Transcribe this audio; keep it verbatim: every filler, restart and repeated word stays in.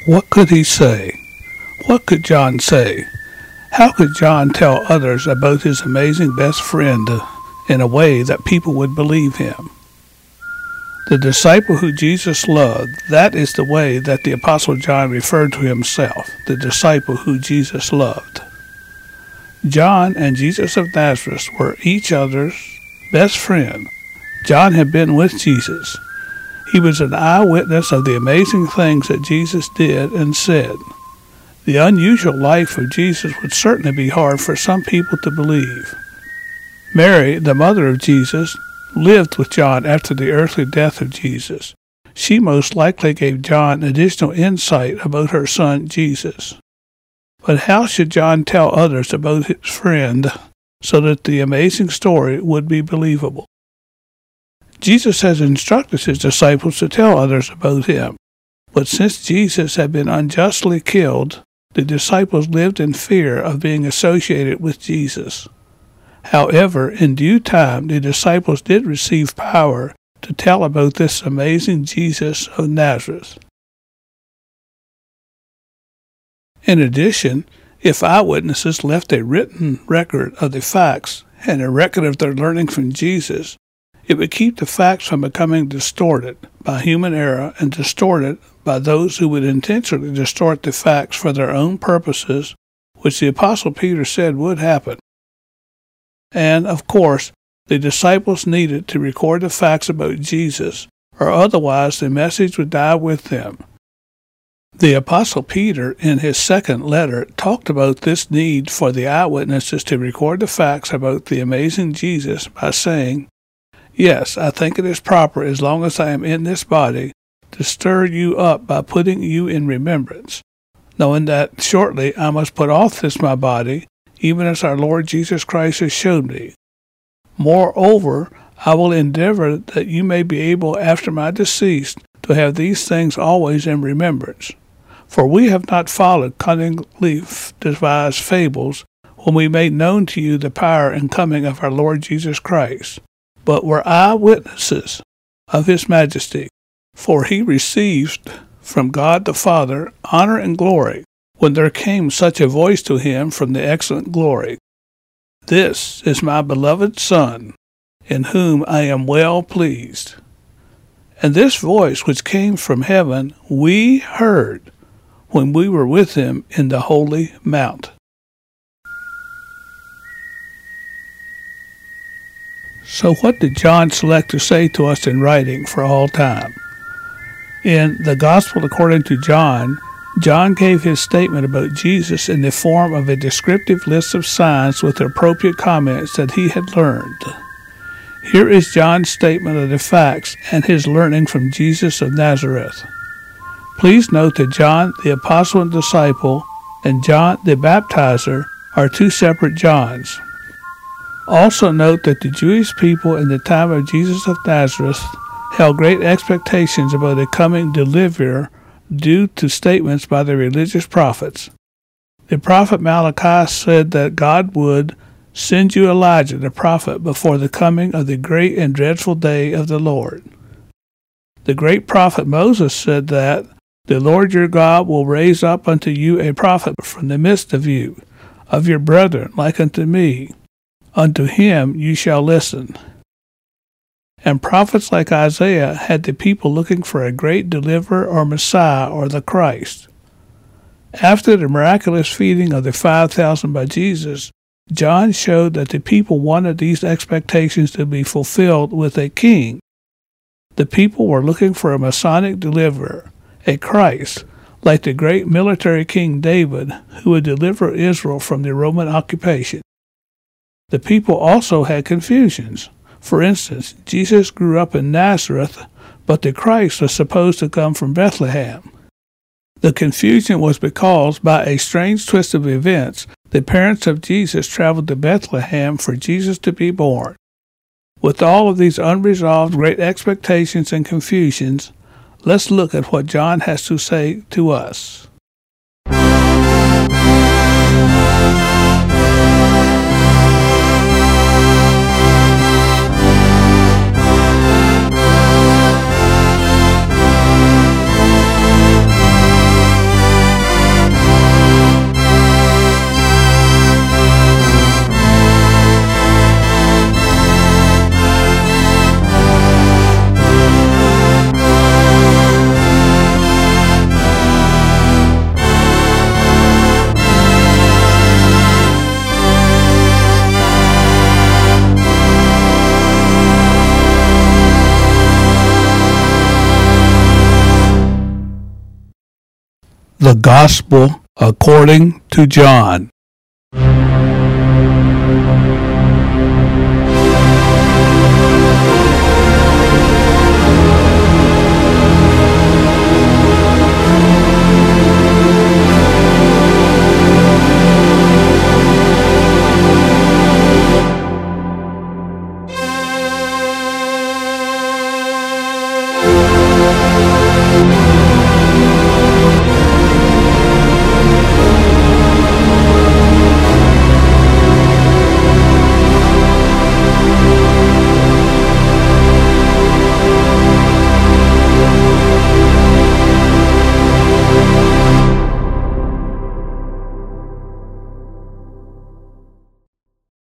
What could he say? What could John say? How could John tell others about his amazing best friend in a way that people would believe him? The disciple who Jesus loved, that is the way that the Apostle John referred to himself, the disciple who Jesus loved. John and Jesus of Nazareth were each other's best friend. John had been with Jesus. He was an eyewitness of the amazing things that Jesus did and said. The unusual life of Jesus would certainly be hard for some people to believe. Mary, the mother of Jesus, lived with John after the earthly death of Jesus. She most likely gave John additional insight about her son Jesus. But how should John tell others about his friend so that the amazing story would be believable? Jesus has instructed his disciples to tell others about him. But since Jesus had been unjustly killed, the disciples lived in fear of being associated with Jesus. However, in due time, the disciples did receive power to tell about this amazing Jesus of Nazareth. In addition, if eyewitnesses left a written record of the facts and a record of their learning from Jesus, it would keep the facts from becoming distorted by human error and distorted by those who would intentionally distort the facts for their own purposes, which the Apostle Peter said would happen. And, of course, the disciples needed to record the facts about Jesus, or otherwise the message would die with them. The Apostle Peter, in his second letter, talked about this need for the eyewitnesses to record the facts about the amazing Jesus by saying, "Yes, I think it is proper, as long as I am in this body, to stir you up by putting you in remembrance, knowing that shortly I must put off this my body, even as our Lord Jesus Christ has showed me. Moreover, I will endeavor that you may be able after my decease to have these things always in remembrance. For we have not followed cunningly devised fables when we made known to you the power and coming of our Lord Jesus Christ, but were eyewitnesses of his majesty. For he received from God the Father honor and glory, when there came such a voice to him from the excellent glory, 'This is my beloved Son, in whom I am well pleased.' And this voice which came from heaven we heard when we were with him in the holy mount." So what did John select to say to us in writing for all time? In the Gospel according to John, John gave his statement about Jesus in the form of a descriptive list of signs with appropriate comments that he had learned. Here is John's statement of the facts and his learning from Jesus of Nazareth. Please note that John the Apostle and Disciple and John the Baptizer are two separate Johns. Also note that the Jewish people in the time of Jesus of Nazareth held great expectations about a coming deliverer due to statements by the religious prophets. The prophet Malachi said that God would send you Elijah the prophet before the coming of the great and dreadful day of the Lord. The great prophet Moses said that the Lord your God will raise up unto you a prophet from the midst of you, of your brethren, like unto me. Unto him you shall listen. And prophets like Isaiah had the people looking for a great deliverer or Messiah or the Christ. After the miraculous feeding of the five thousand by Jesus, John showed that the people wanted these expectations to be fulfilled with a king. The people were looking for a Messianic deliverer, a Christ, like the great military King David, who would deliver Israel from the Roman occupation. The people also had confusions. For instance, Jesus grew up in Nazareth, but the Christ was supposed to come from Bethlehem. The confusion was because, by a strange twist of events, the parents of Jesus traveled to Bethlehem for Jesus to be born. With all of these unresolved great expectations and confusions, let's look at what John has to say to us. The Gospel according to John.